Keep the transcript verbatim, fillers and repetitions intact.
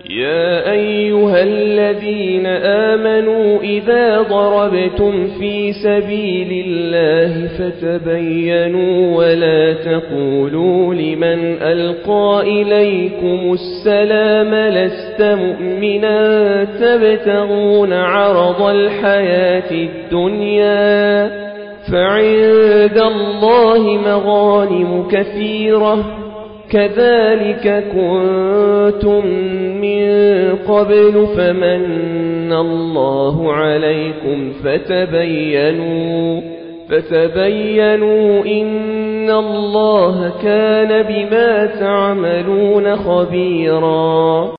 يا أيها الذين آمنوا إذا ضربتم في سبيل الله فتبينوا ولا تقولوا لمن ألقى إليكم السلام لست مؤمنا تبتغون عرض الحياة الدنيا فعند الله مغانم كثيرة كذلك كنتم من قبل فمن الله عليكم فتبينوا فتبينوا إن الله كان بما تعملون خبيرا.